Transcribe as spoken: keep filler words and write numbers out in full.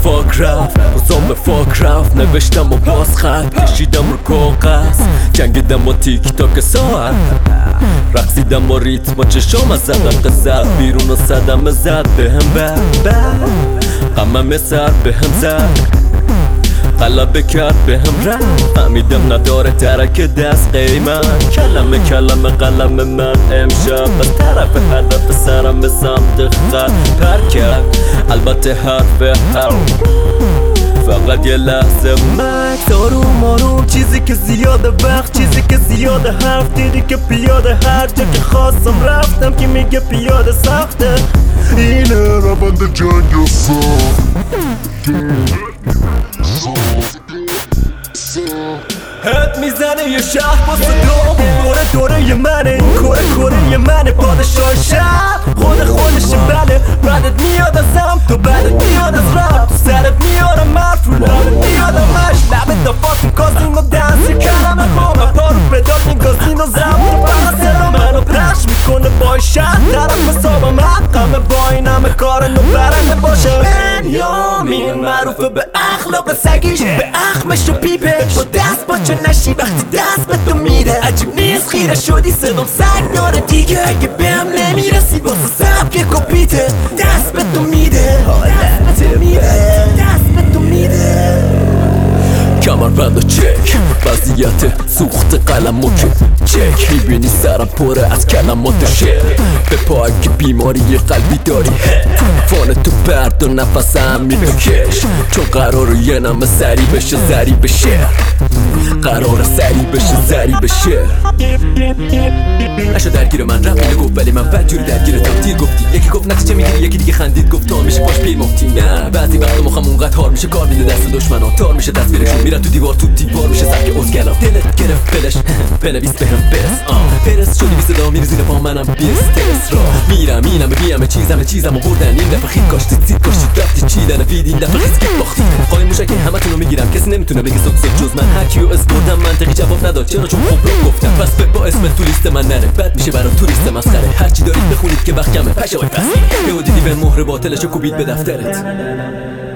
فاک رفت روزام به فاک رفت نوشتم و باز خط کشیدم رو کاغذ جنگیدم با تیک تاک ساعت رقصیدم با ریتم و چشام از زدق زد بیرون و صدمه زد به هم بد بد غمم سر به هم زد غلبه کرد به هم رفت فهمیدم نداره ترک دست قیمت کلمه کلمه قلم من امشب از طرف هدف سرم به سمت خط پر کرد البته حرف هر فقط یه لحظه مک آروم آروم چیزی که زیاده وقت چیزی که زیاده حرف دیدی که پیاده هر جا که خواستم رفتم که میگه پیاده سخته اینه روند جنگ سخت هد میزنه یه شهر با صدا دوره دوره یه منه این کوره کوره یه منه پادشاه شهر خود خودشه بله بعدت میاد ازم تو بعدت میاد از رب تو سرت میارم مرف رو لبت میادمش لبت دا فاکن کازینو دنسی کلمه با من پارو پدال میگازین و زم تو فقط صدا منو پخش میکنه با شهر طرف حسابم حقم با این همه کارنو برنده باشه بنیامین معروفه به اخلاق سگیش به اخمش و پیپش با دست با چه نشی وقتی دست به تو میده عجیب نیست خیره شدی صدام سگ داره دیگه اگه بهم نمیرسی واسه سبک کپیته دست به تو میده دست به تو میده دست به تو میده کمر بند و چک وضعیت سوخت قلم و چک میبینی سرم پره از کلمات شعر به پا اگه بیماری قلبی داری فان تو برد و نفس هم میکش چون قرار یه نمه سری بشه زری به شعر قرار سری بشه زری به شعر نشو درگیر من رفت اینو گفت ولی من بدجوری درگیرتم دیر گفتی یکی گفت نتیجه میگیری یکی دیگه خندید گفت تا میشه پاش پیر مفتی نه بعضی وقتا مخم اونقدر هار میشه کار میده دست دشمنا تار میشه تصویرشون میرن تو دیوار تو دیوار میشه سبک ازگلا دلت گرفت بلش بنویس بهم برس برس شدی بی صدا میری زیر پا منم بی استرس را میرم اینم بگیم چیزم چیزم و بردن این دفعه خیلی کاشتی زید کاشتی رفتی چیدن وید این دفعه خیلی باختی قایم موشک همتونو میگیرم کسی نمیتونه بگه سکس جز من هر کیو اس بردم منطقی جواب نداد چرا چون خوب رو گفتم پس به با اسم تو لیست من نره بد میشه برام توریست مسخره هر چی دارید بخونید که وقت کمه پشه وای پس یهو دیدی به مهر باطلشو کوبید به دفترت